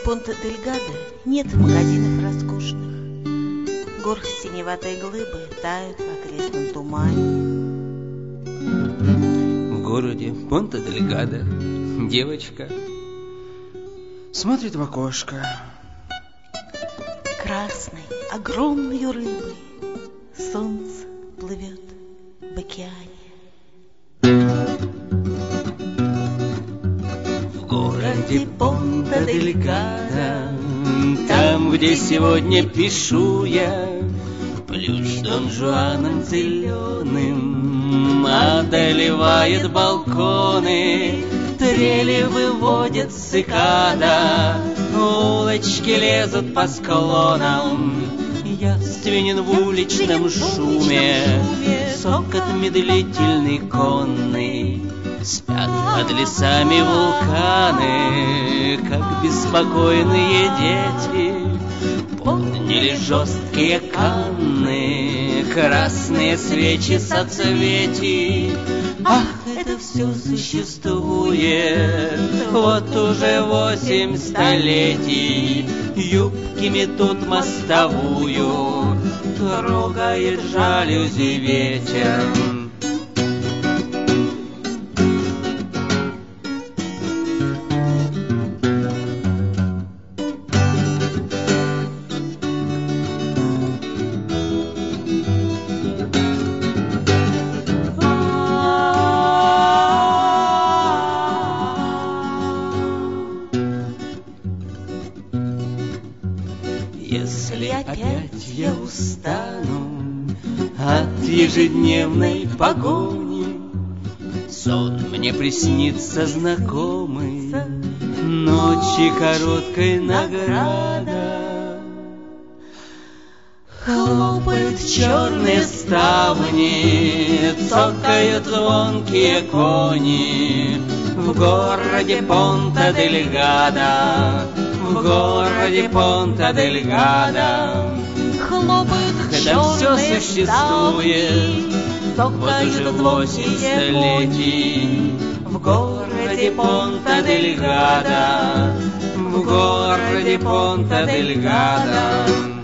Понта-дель-Гадо нет магазинов роскошных. Горы синеватой глыбы тают в окрестном тумане. В городе Понта-дель-Гадо девочка смотрит в окошко. Красной, огромной рыбой солнце плывет в океане. В городе Понта-дель-Гадо, там, где сегодня пишу я, плющ Дон Жуаном зеленым одолевает балконы, трели выводят цикада, улочки лезут по склонам, явственен в уличном шуме сокот медлительный конный. Спят под лесами вулканы, как беспокойные дети. Подняли жесткие канны, красные свечи соцветий. Ах, это все существует вот уже 8 столетий. Юбки метут мостовую, трогает жалюзи ветер. Если опять я устану от ежедневной погони, сон мне приснится знакомый, ночи короткой награда. Хлопают черные ставни, цокают звонкие кони. В городе Понта-дель-Гадо, в городе Понта-дель-Гадо Хлопают это все существует вот уже 8 столетий. В городе Понта-дель-Гадо, в городе Понта-дель-Гадо.